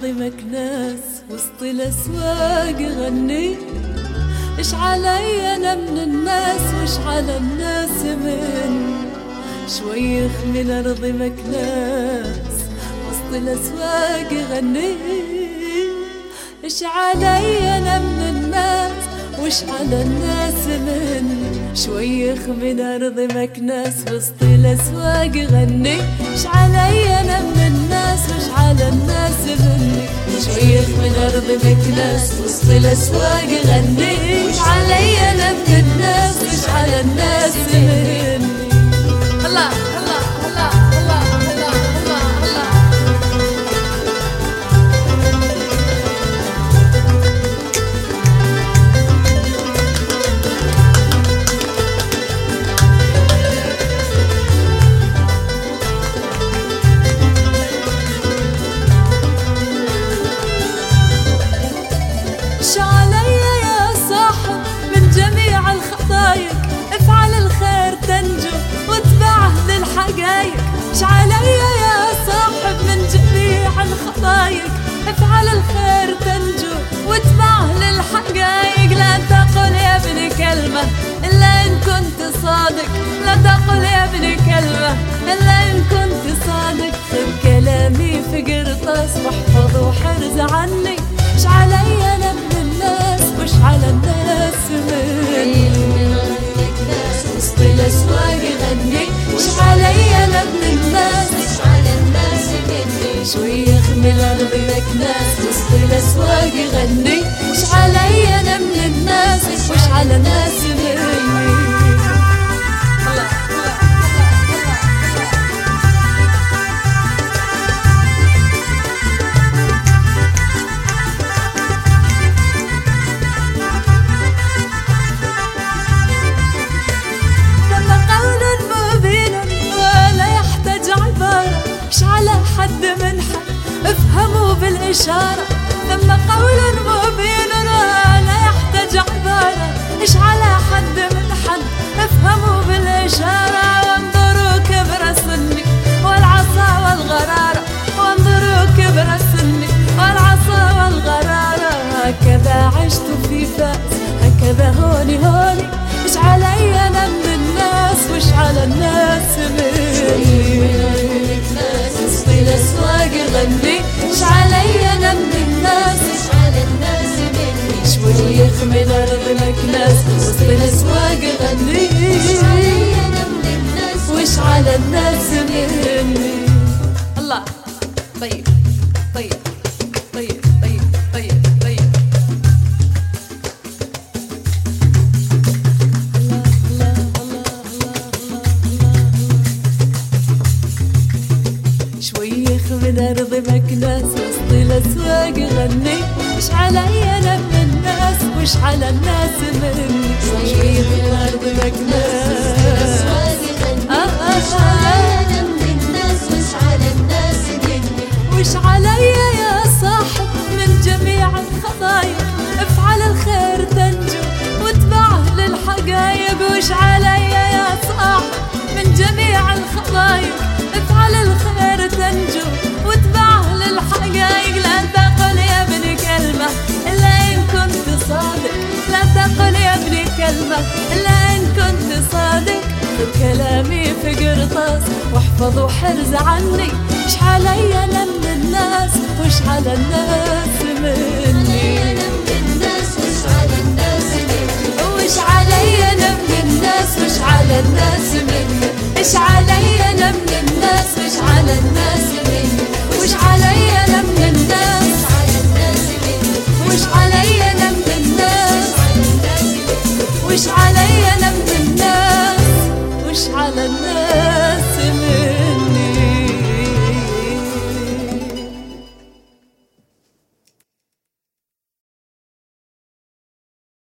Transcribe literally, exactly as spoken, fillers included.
الأرض مكناس وسط الأسواق غني. إش علي أنا من الناس وإش على الناس من شويخ من الأرض مكناس وسط الأسواق غني. إش علي أنا من الناس وإش على الناس من شويخ من أرض مكناس وسط الأسواق غني. إش علي أنا من الناس وإش على الناس مني شويخ من أرض مكناس وسط الأسواق غني. إش علي أنا من الناس وإش على الناس مني. الله الله الله الله الله الله الله. إش علي يا صاحب من جميع الخطايق افعل الخير تنجو واتبعه للحقايق. إش علي يا صاحب من جميع الخطايق افعل الخير تنجو واتبعه للحقايق. لا تقل يا ابني كلمة إلا إن كنت صادق. لا تقل يا ابني كلمة إلا إن كنت صادق. خذ كلامي في قرطاس واحفظ وحرز عني. إش علي أنا من الناس وإش على الناس مني وسط الأسواق غني. إش علي أنا من الناس وإش على الناس مني شويخ من الأرض مكناس وسط الأسواق غني. إش علي أنا من الناس وإش على الناس مني. إش على حد من حد افهموا بالإشارة. ثم قول مبين ولا يحتاج عبارة. إش على حد من حد افهموا بالإشارة. وانظروا كبر سني والعصا والغرارة. وانظروا كبر سني والعصا والغرارة. هكذا عشت في فاس هكذا هوني هوني. إش علي أنا من الناس وإش على الناس مني وسط الأسواق غني. إش علي أنا من الناس وإش على الناس مني شويخ من أرض مكناس وسط الأسواق غني. إش علي أنا من الناس وإش على الناس مني. الله. طيب طيب طيب طيب طيب طيب. شويخ من أرض مكناس وسط الأسواق غني. إش علي أنا من الناس وإش على الناس مني شويخ من أرض مكناس وإش علي أنا من الناس وإش على الناس مني. وإش علي يا صاحب من جميع الخطايق افعل الخير تنجو واتبعه للحقايق. وإش علي يا صاحب من جميع الخطايق افعل الخير تنجو واتبعه للحقايق. لا تقل يا ابني كلمة إلا إن كنت صادق. لا تقل يا ابني كلمة إلا إن كنت صادق. خذ كلامي في قرطاس واحفظ وحرز عني. إش علي أنا من الناس وإش على الناس مني وإش علي أنا من الناس وإش على الناس مني. إش علي أنا من الناس وإش على الناس مني وإش علي أنا من الناس وإش علي أنا من الناس وإش علي أنا من الناس وإش على الناس.